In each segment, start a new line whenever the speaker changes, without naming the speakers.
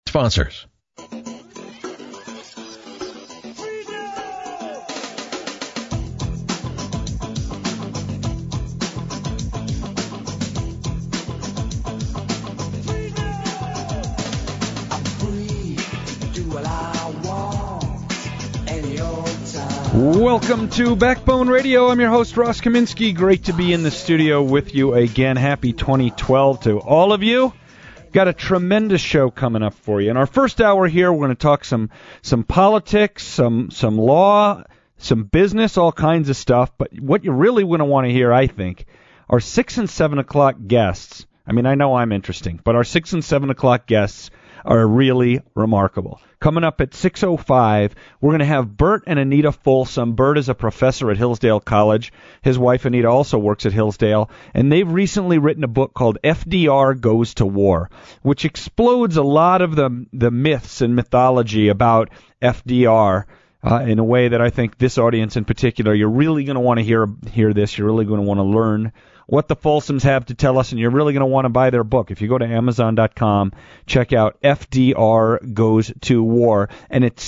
Sponsors.
Welcome to Backbone Radio. I'm your host, Ross Kaminsky. Great to be in the studio with you again. Happy 2012 to all of you. Got a tremendous show coming up for you. In our first hour here, we're going to talk some politics, some law, some business, all kinds of stuff. But what you really going to want to hear, I think, are 6 and 7 o'clock guests. I mean, I know I'm interesting, but our 6 and 7 o'clock guests are really remarkable. Coming up at 6:05, we're going to have Bert and Anita Folsom. Bert is a professor at Hillsdale College. His wife, Anita, also works at Hillsdale. And they've recently written a book called FDR Goes to War, which explodes a lot of the myths and mythology about FDR in a way that I think this audience in particular, you're really going to want to hear this. You're really going to want to learn what the Folsoms have to tell us, and you're really going to want to buy their book. If you go to Amazon.com, check out FDR Goes to War. And at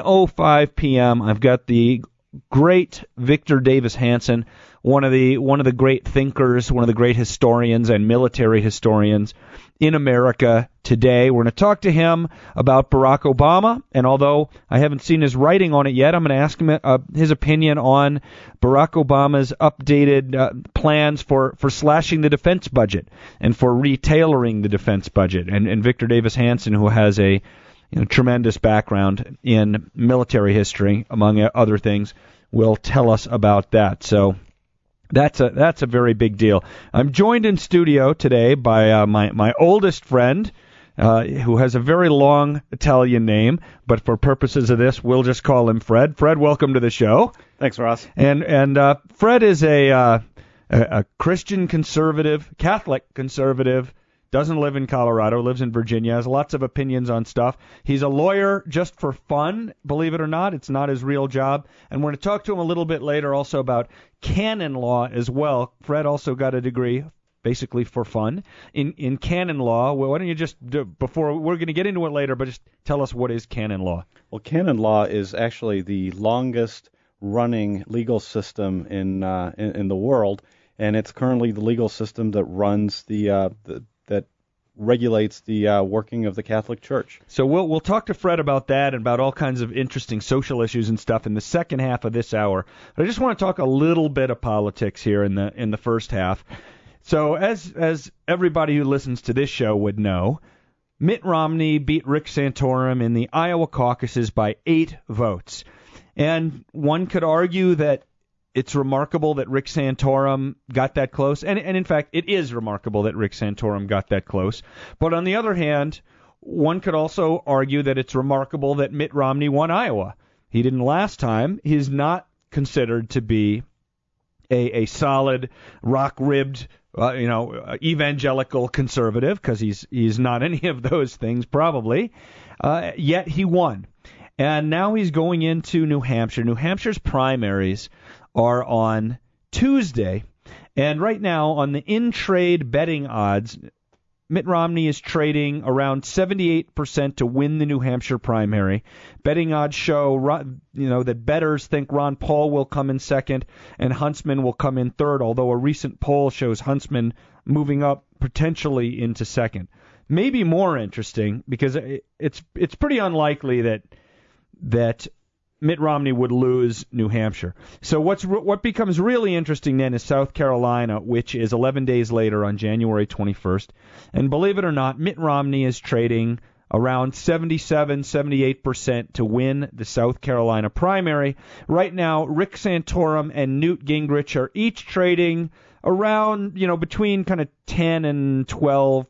7:05 p.m., I've got the great Victor Davis Hanson, one of the great thinkers, one of the great historians and military historians in America today. We're going to talk to him about Barack Obama, and although I haven't seen his writing on it yet, I'm going to ask him his opinion on Barack Obama's updated plans for slashing the defense budget and for retailoring the defense budget. And Victor Davis Hanson, who has a tremendous background in military history, among other things, will tell us about that. So that's a very big deal. I'm joined in studio today by my oldest friend, who has a very long Italian name, but for purposes of this, we'll just call him Fred. Fred, welcome to the show.
Thanks, Ross.
And Fred is a Christian conservative, Catholic conservative. Doesn't live in Colorado, lives in Virginia, has lots of opinions on stuff. He's a lawyer just for fun, believe it or not. It's not his real job. And we're going to talk to him a little bit later also about canon law as well. Fred also got a degree, basically for fun, in canon law. Well, why don't you just, before we're going to get into it later, but just tell us what is canon law.
Well, canon law is actually the longest running legal system in the world, and it's currently the legal system that runs that regulates the working of the Catholic Church.
So we'll talk to Fred about that and about all kinds of interesting social issues and stuff in the second half of this hour. But I just want to talk a little bit of politics here in the first half. So as everybody who listens to this show would know, Mitt Romney beat Rick Santorum in the Iowa caucuses by 8 votes. And one could argue that it's remarkable that Rick Santorum got that close. And in fact, it is remarkable that Rick Santorum got that close. But on the other hand, one could also argue that it's remarkable that Mitt Romney won Iowa. He didn't last time. He's not considered to be a solid, rock-ribbed, evangelical conservative, because he's not any of those things probably. Yet he won. And now he's going into New Hampshire. New Hampshire's primaries are on Tuesday, and right now on the in-trade betting odds, Mitt Romney is trading around 78% to win the New Hampshire primary. Betting odds show, that bettors think Ron Paul will come in second and Huntsman will come in third, although a recent poll shows Huntsman moving up potentially into second. Maybe more interesting, because it's pretty unlikely that Mitt Romney would lose New Hampshire. So what becomes really interesting then is South Carolina, which is 11 days later on January 21st. And believe it or not, Mitt Romney is trading around 77-78% to win the South Carolina primary. Right now, Rick Santorum and Newt Gingrich are each trading around, between kind of 10 and 12%.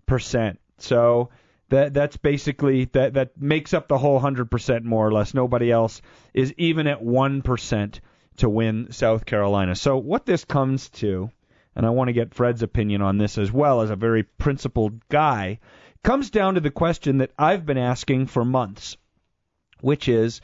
So that's basically, that makes up the whole 100% more or less. Nobody else is even at 1% to win South Carolina. So what this comes to, and I want to get Fred's opinion on this as well as a very principled guy, comes down to the question that I've been asking for months, which is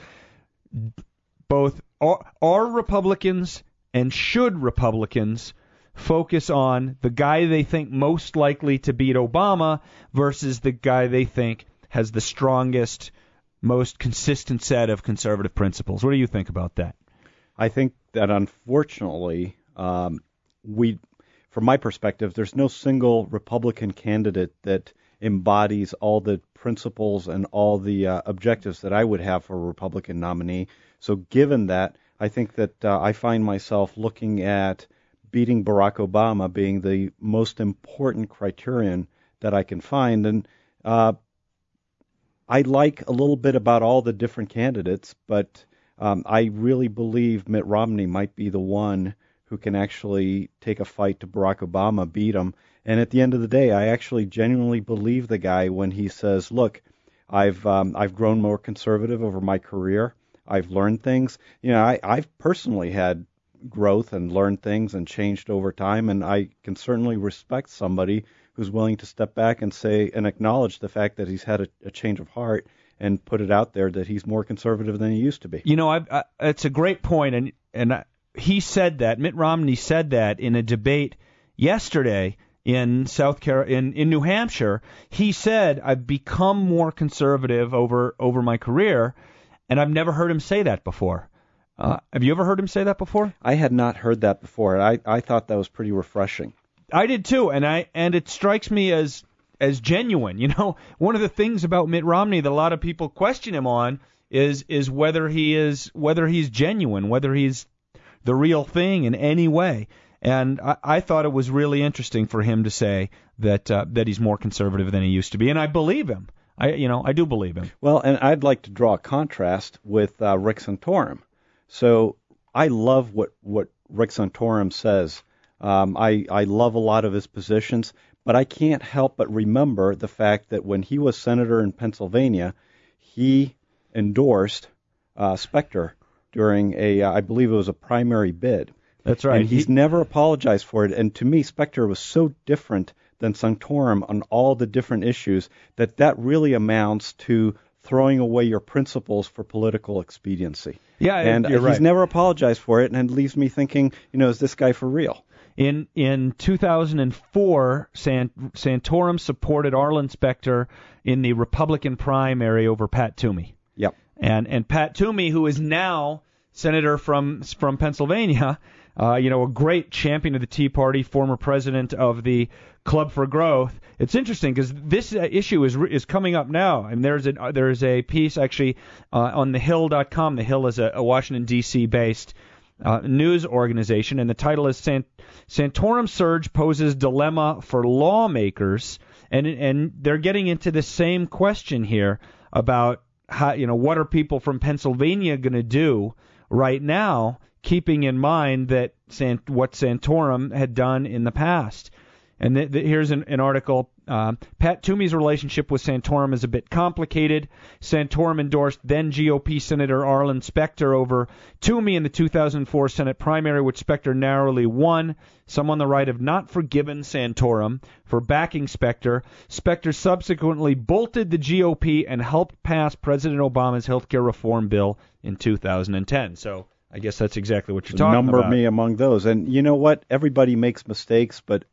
both are Republicans and should Republicans focus on the guy they think most likely to beat Obama versus the guy they think has the strongest, most consistent set of conservative principles. What do you think about that?
I think that unfortunately, from my perspective, there's no single Republican candidate that embodies all the principles and all the objectives that I would have for a Republican nominee. So given that, I think that I find myself looking at beating Barack Obama being the most important criterion that I can find. And I like a little bit about all the different candidates, but I really believe Mitt Romney might be the one who can actually take a fight to Barack Obama, beat him. And at the end of the day, I actually genuinely believe the guy when he says, look, I've grown more conservative over my career. I've learned things. I've personally had growth and learned things and changed over time, and I can certainly respect somebody who's willing to step back and say and acknowledge the fact that he's had a change of heart and put it out there that he's more conservative than he used to be.
It's a great point, and he said that. Mitt Romney said that in a debate yesterday in in New Hampshire. He said, "I've become more conservative over my career," and I've never heard him say that before. Have you ever heard him say that before?
I had not heard that before. I thought that was pretty refreshing.
I did too, and it strikes me as genuine. One of the things about Mitt Romney that a lot of people question him on is whether he's genuine, whether he's the real thing in any way. And I thought it was really interesting for him to say that he's more conservative than he used to be, and I believe him. I do believe him.
Well, and I'd like to draw a contrast with Rick Santorum. So I love what Rick Santorum says. I love a lot of his positions, but I can't help but remember the fact that when he was senator in Pennsylvania, he endorsed Specter during I believe it was a primary bid.
That's right.
And he's never apologized for it. And to me, Specter was so different than Santorum on all the different issues that really amounts to throwing away your principles for political expediency.
Yeah,
and
you're right.
He's never apologized for it, and it leaves me thinking, is this guy for real?
In 2004, Santorum supported Arlen Specter in the Republican primary over Pat Toomey.
Yep.
And Pat Toomey, who is now senator from Pennsylvania, a great champion of the Tea Party, former president of the Club for Growth. It's interesting because this issue is coming up now, and there's a piece actually on thehill.com. The Hill is a Washington D.C. based news organization, and the title is Santorum Surge Poses Dilemma for Lawmakers, and they're getting into the same question here about how, what are people from Pennsylvania going to do right now, keeping in mind that what Santorum had done in the past. And here's an article. Pat Toomey's relationship with Santorum is a bit complicated. Santorum endorsed then GOP Senator Arlen Specter over Toomey in the 2004 Senate primary, which Specter narrowly won. Some on the right have not forgiven Santorum for backing Specter. Specter subsequently bolted the GOP and helped pass President Obama's health care reform bill in 2010. So I guess that's exactly what you're talking about.
Number me among those. And you know what? Everybody makes mistakes, but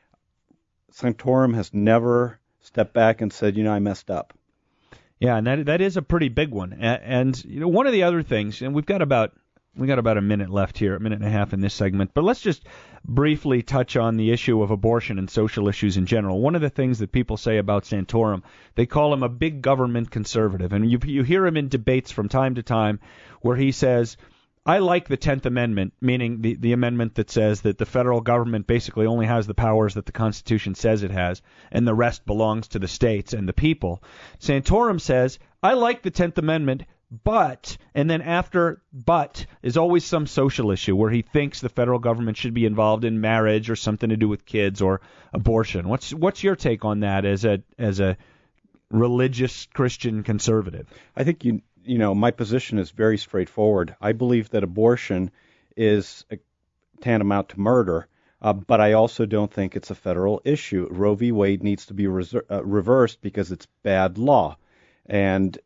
Santorum has never stepped back and said, I messed up.
Yeah, and that is a pretty big one. And one of the other things, and we got about a minute left here, a minute and a half in this segment, but let's just briefly touch on the issue of abortion and social issues in general. One of the things that people say about Santorum, they call him a big government conservative, and you hear him in debates from time to time where he says, I like the 10th Amendment, meaning the amendment that says that the federal government basically only has the powers that the Constitution says it has, and the rest belongs to the states and the people. Santorum says, I like the 10th Amendment, but, and then after but is always some social issue where he thinks the federal government should be involved in marriage or something to do with kids or abortion. What's your take on that as a religious Christian conservative?
I think my position is very straightforward. I believe that abortion is tantamount to murder, but I also don't think it's a federal issue. Roe v. Wade needs to be reversed because it's bad law. And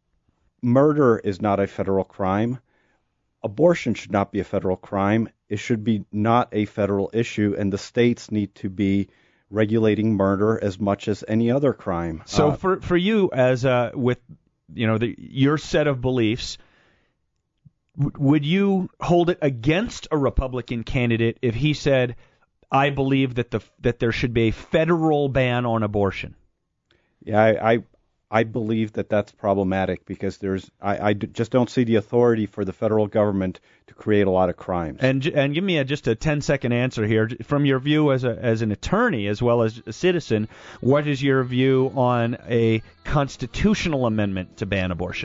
murder is not a federal crime. Abortion should not be a federal crime. It should be not a federal issue, and the states need to be regulating murder as much as any other crime.
So for you, as with your set of beliefs, would you hold it against a Republican candidate if he said, "I believe that there should be a federal ban on abortion"?
Yeah, I believe that that's problematic because I just don't see the authority for the federal government to create a lot of crimes.
And give me just a 10-second answer here from your view as an attorney as well as a citizen. What is your view on a constitutional amendment to ban abortion?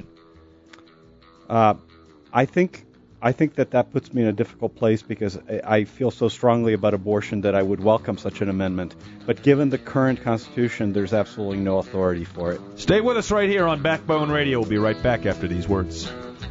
I think that puts me in a difficult place because I feel so strongly about abortion that I would welcome such an amendment. But given the current Constitution, there's absolutely no authority for it.
Stay with us right here on Backbone Radio. We'll be right back after these words.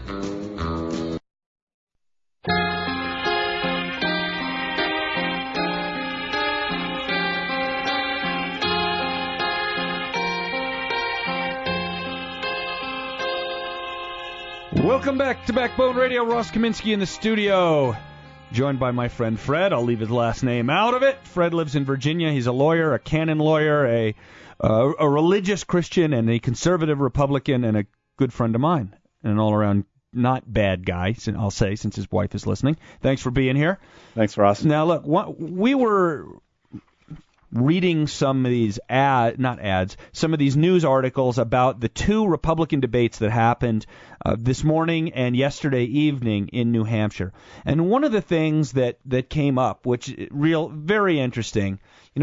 Welcome back to Backbone Radio. Ross Kaminsky in the studio, joined by my friend Fred. I'll leave his last name out of it. Fred lives in Virginia. He's a lawyer, a canon lawyer, a religious Christian, and a conservative Republican, and a good friend of mine, and an all-around not bad guy, I'll say, since his wife is listening. Thanks for being here.
Thanks, Ross.
Now, look, we were reading some of these some of these news articles about the two Republican debates that happened this morning and yesterday evening in New Hampshire. And one of the things that came up, which very interesting,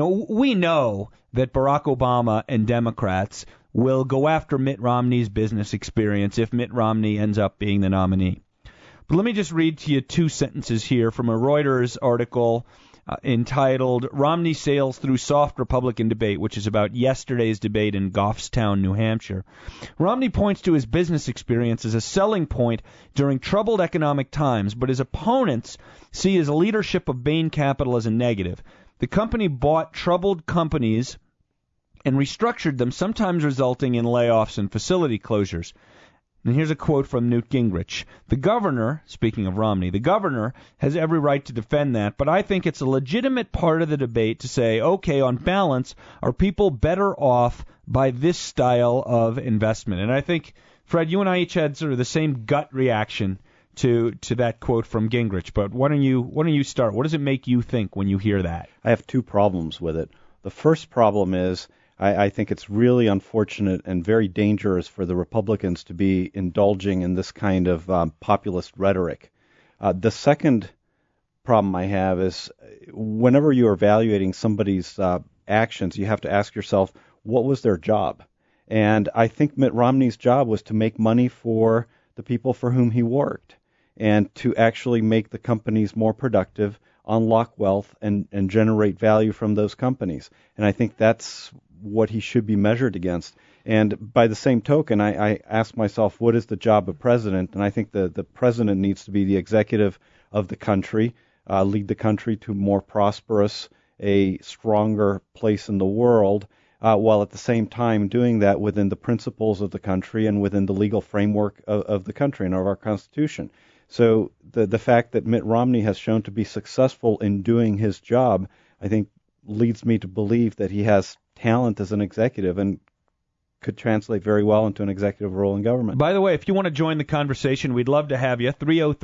we know that Barack Obama and Democrats will go after Mitt Romney's business experience if Mitt Romney ends up being the nominee. But let me just read to you two sentences here from a Reuters article entitled "Romney Sails Through Soft Republican Debate," which is about yesterday's debate in Goffstown, New Hampshire. Romney points to his business experience as a selling point during troubled economic times, but his opponents see his leadership of Bain Capital as a negative. The company bought troubled companies and restructured them, sometimes resulting in layoffs and facility closures. And here's a quote from Newt Gingrich. The governor, speaking of Romney, the governor has every right to defend that, but I think it's a legitimate part of the debate to say, okay, on balance, are people better off by this style of investment? And I think, Fred, you and I each had sort of the same gut reaction to that quote from Gingrich, but why don't you start? What does it make you think when you hear that?
I have two problems with it. The first problem is I think it's really unfortunate and very dangerous for the Republicans to be indulging in this kind of populist rhetoric. The second problem I have is whenever you're evaluating somebody's actions, you have to ask yourself, what was their job? And I think Mitt Romney's job was to make money for the people for whom he worked and to actually make the companies more productive, unlock wealth, and generate value from those companies. And I think that's what he should be measured against. And by the same token, I ask myself, what is the job of president? And I think the president needs to be the executive of the country, lead the country to more prosperous, a stronger place in the world, while at the same time doing that within the principles of the country and within the legal framework of the country and of our Constitution. So the fact that Mitt Romney has shown to be successful in doing his job, I think, leads me to believe that he has talent as an executive and could translate very well into an executive role in government.
By the way, if you want to join the conversation, we'd love to have you.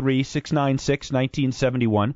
303-696-1971.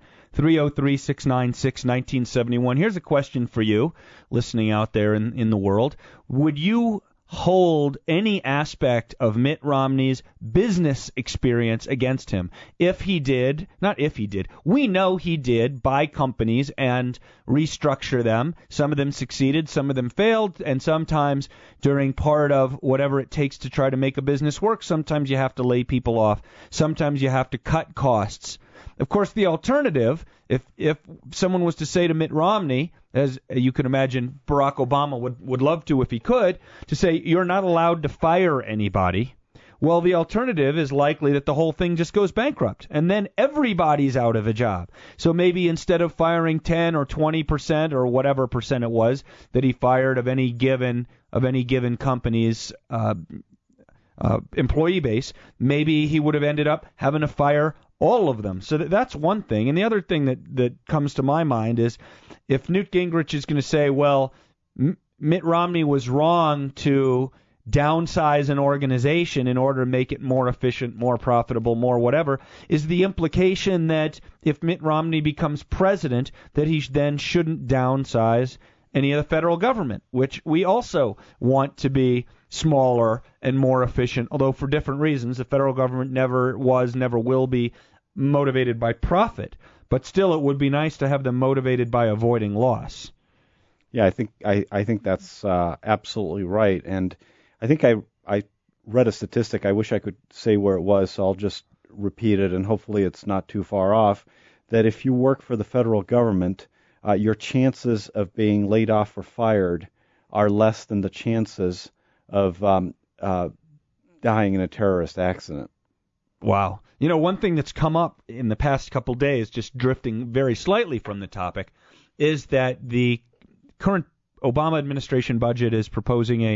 303-696-1971. Here's a question for you, listening out there in the world. Would you hold any aspect of Mitt Romney's business experience against him? If he did, not if he did, we know he did buy companies and restructure them. Some of them succeeded, some of them failed, and sometimes during part of whatever it takes to try to make a business work, sometimes you have to lay people off, sometimes you have to cut costs. Of course, the alternative, if someone was to say to Mitt Romney, as you can imagine Barack Obama would love to if he could, to say you're not allowed to fire anybody, well, the alternative is likely that the whole thing just goes bankrupt, and then everybody's out of a job. So maybe instead of firing 10 or 20% or whatever percent it was that he fired of any given company's employee base, maybe he would have ended up having to fire all of them. So that's one thing. And the other thing that comes to my mind is if Newt Gingrich is going to say, well, Mitt Romney was wrong to downsize an organization in order to make it more efficient, more profitable, more whatever, is the implication that if Mitt Romney becomes president, that he then shouldn't downsize any of the federal government, which we also want to be smaller and more efficient, although for different reasons. The federal government never was, never will be motivated by profit, but still it would be nice to have them motivated by avoiding loss.
Yeah, I think that's absolutely right. And I think I read a statistic. I wish I could say where it was, so I'll just repeat it, and hopefully it's not too far off, that if you work for the federal government, your chances of being laid off or fired are less than the chances of dying in a terrorist accident.
Wow. You know, one thing that's come up in the past couple days, just drifting very slightly from the topic, is that the current Obama administration budget is proposing a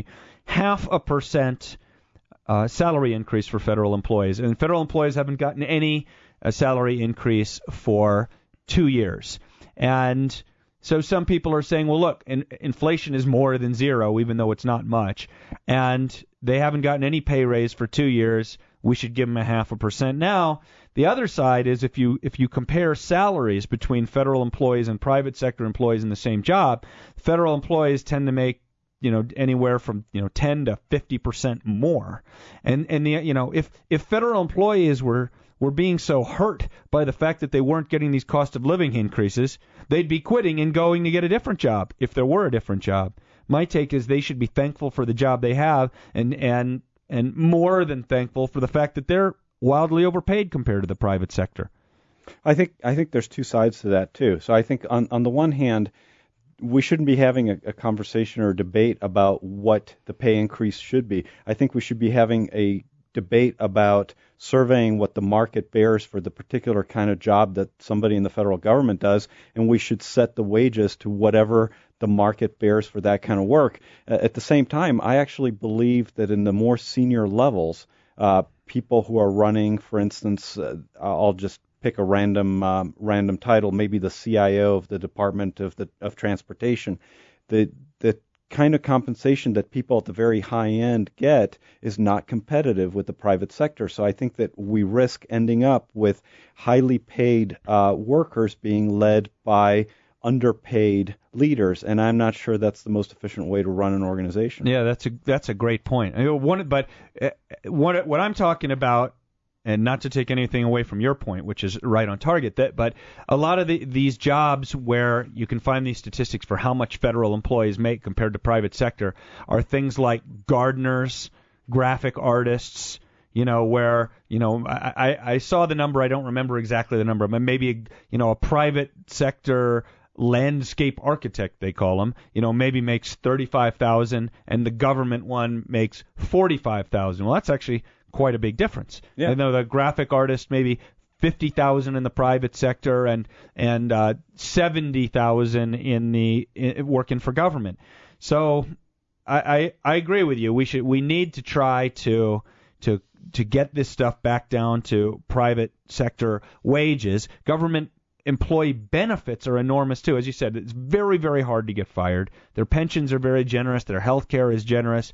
0.5% salary increase for federal employees. And federal employees haven't gotten any salary increase for 2 years. And so some people are saying, well, look, inflation is more than zero, even though it's not much. And they haven't gotten any pay raise for 2 years. We should give them 0.5%. Now, the other side is if you compare salaries between federal employees and private sector employees in the same job, federal employees tend to make anywhere from 10 to 50% more. And if federal employees were being so hurt by the fact that they weren't getting these cost of living increases, they'd be quitting and going to get a different job if there were a different job. My take is they should be thankful for the job they have and more than thankful for the fact that they're wildly overpaid compared to the private sector.
I think there's two sides to that too. So I think on the one hand, we shouldn't be having a conversation or a debate about what the pay increase should be. I think we should be having a debate about surveying what the market bears for the particular kind of job that somebody in the federal government does, and we should set the wages to whatever the market bears for that kind of work. At the same time, I actually believe that in the more senior levels, people who are running, for instance, I'll just pick a random title, maybe the CIO of the Department of Transportation, the kind of compensation that people at the very high end get is not competitive with the private sector. So I think that we risk ending up with highly paid workers being led by underpaid leaders, and I'm not sure that's the most efficient way to run an organization.
Yeah, that's a great point. What I'm talking about, and not to take anything away from your point, which is right on target, but a lot of these jobs where you can find these statistics for how much federal employees make compared to private sector are things like gardeners, graphic artists, where, I saw the number, I don't remember exactly the number, but maybe, a private sector landscape architect, they call them, maybe makes $35,000 and the government one makes $45,000. Well, that's actually quite a big difference. Yeah. I know the graphic artist maybe $50,000 in the private sector and $70,000 in working for government. So I agree with you. We need to try to get this stuff back down to private sector wages. Government employee benefits are enormous too. As you said, it's very, very hard to get fired. Their pensions are very generous. Their health care is generous.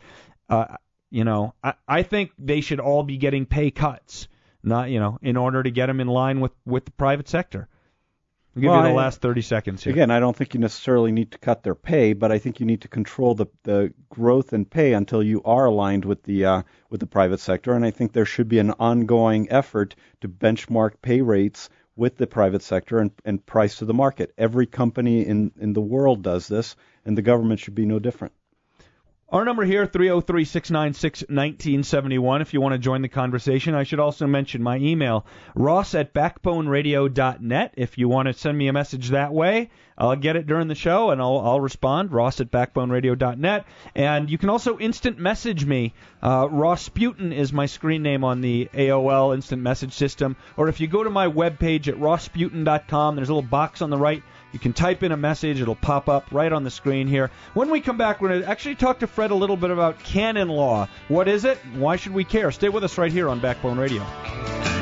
I think they should all be getting pay cuts, not in order to get them in line with the private sector. I'll give you the last 30 seconds here.
Again, I don't think you necessarily need to cut their pay, but I think you need to control the growth in pay until you are aligned with the private sector. And I think there should be an ongoing effort to benchmark pay rates with the private sector and price to the market. Every company in the world does this, and the government should be no different.
Our number here, 303-696-1971, if you want to join the conversation. I should also mention my email, ross@backboneradio.net. If you want to send me a message that way, I'll get it during the show, and I'll respond, ross@backboneradio.net. And you can also instant message me. Ross Sputin is my screen name on the AOL instant message system. Or if you go to my webpage at rosssputin.com, there's a little box on the right. You can type in a message. It'll pop up right on the screen here. When we come back, we're going to actually talk to Fred a little bit about canon law. What is it? Why should we care? Stay with us right here on Backbone Radio.